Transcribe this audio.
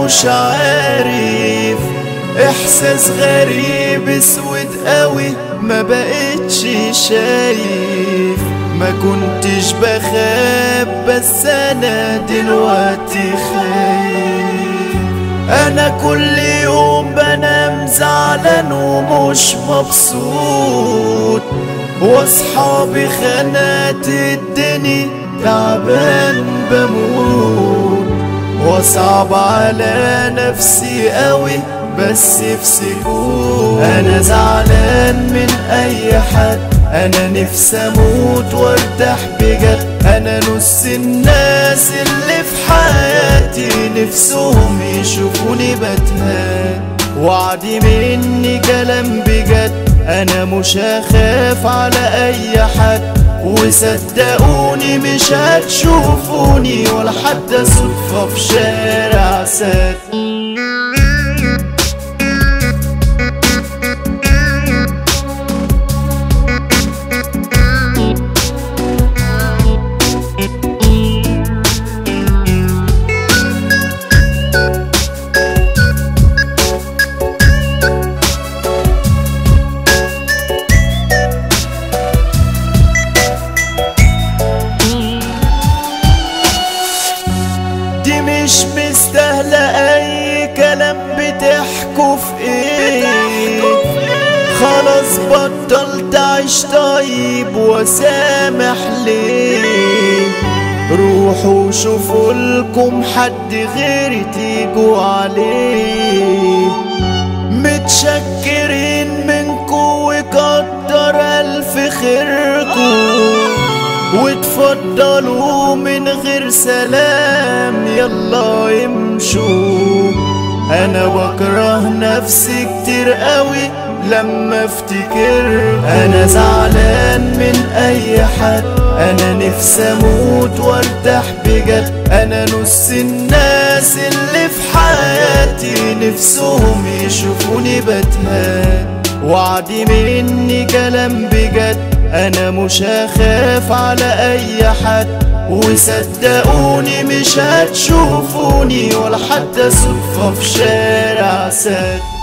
مش عارف، احساس غريب اسود قوي ما بقتش شايف. ما كنتش بخاف بس انا دلوقتي خايف. انا كل يوم بنام زعلان ومش مبسوط، واصحابي خانات الدنيا تعبان بموت. وصعب على نفسي قوي بس في سكوت. انا زعلان من اي حد، انا نفسي اموت وارتاح بجد. انا نص الناس اللي في حياتي نفسهم يشوفوني بتهان. وعدي مني كلام بجد، انا مش هخاف على اي حد. وصدقوني مش هتشوفوني ولا حتى صدفة في شارع سد. مش مستاهلة اي كلام بتحكوا في ايه. خلاص بطلت اعيش طيب وسامح ليه. روحوا شوفوا لكم حد غيري تيجوا عليه. متشكرين منكوا وكتر الف خيركوا، وتفضلوا من غير سلام يلا امشوا. انا بكره نفسي كتير قوي لما افتكر. انا زعلان من اي حد، انا نفسي اموت وارتاح بجد. انا نص الناس اللي في حياتي نفسهم يشوفوني بتهان. وعدي مني كلام بجد، انا مش هخاف على اي حد. وصدقوني مش هتشوفوني ولا حتى صدفة في شارع سد.